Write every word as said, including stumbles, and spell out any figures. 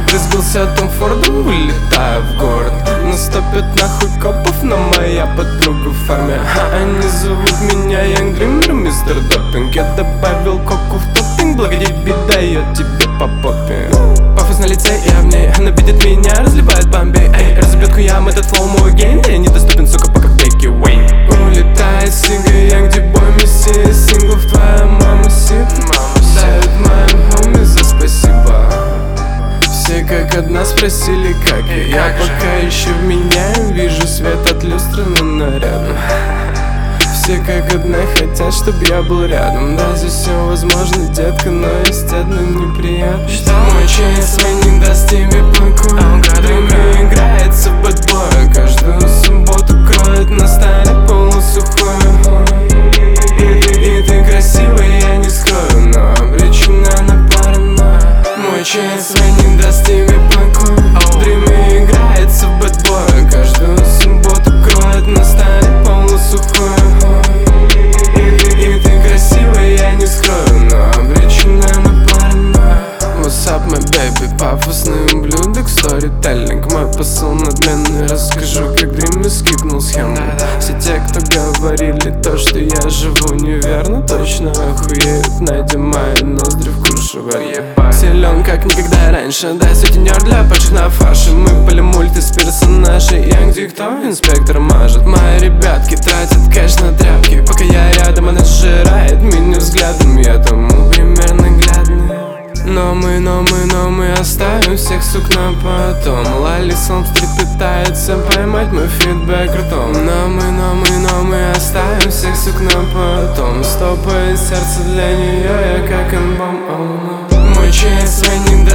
Разбился Том Фордом, вылетая в город. Наступят нахуй копов, но моя подруга в форме. А они зовут меня Young Dreamer, мистер Допинг. Я добавил коку в топпинг, благо тебе дает тебе по попе. Пафос на лице, я в ней, она видит меня, разливает Бомбей. Эй, разобьет хуям этот флоу мой гейм. Я недоступен, сука, пока в Бекки Уэйн. Улетает сига, я где бой мессия. Синглов твоя мама сип. Дает моим хоми за спасибо. Все как одна спросили, как я. Я пока еще вменяем, вижу свет от люстры на нарядом. Все как одна хотят, чтоб я был рядом. Да, здесь все возможно, детка, но есть одно неприятно. Что мой чейз свой не даст тебе покоя. Время играется в бэтбоя. Каждую субботу кроет на столе полусухое. И ты красивая, я не скрою, но обречена на паранойю. Мой чейз свой не даст тебе покоя. Время играется в бэтбоя. Каждую субботу кроет на столе полусухое. И ты красивая, я не скрою, но обречена на паранойю. What's up, my baby? Пафосный ублюдок, сторителлинг. Мой посыл надменный, расскажу, как Дрим скипнул схему. Все те, кто говорили то, что я живу неверно, точно охуеют, найдя мои ноздри в куршеве. Силен, как никогда раньше, дай сутенер для падших на фарше. Мы пали мульты с персонажей, Янг кто инспектор мажет. Мои ребятки тратят кэш на тряпки. Пока я рядом, она сжирает меня взглядом. Я тому пример наглядный. Но мы, но мы, но мы оставим всех сук на потом. Лалисон встрепетается поймать мой фидбэк ртом. Но мы, но мы, но мы оставим всех сук на потом. Стопает сердце для нее, я как альбом. Мой чейз свой не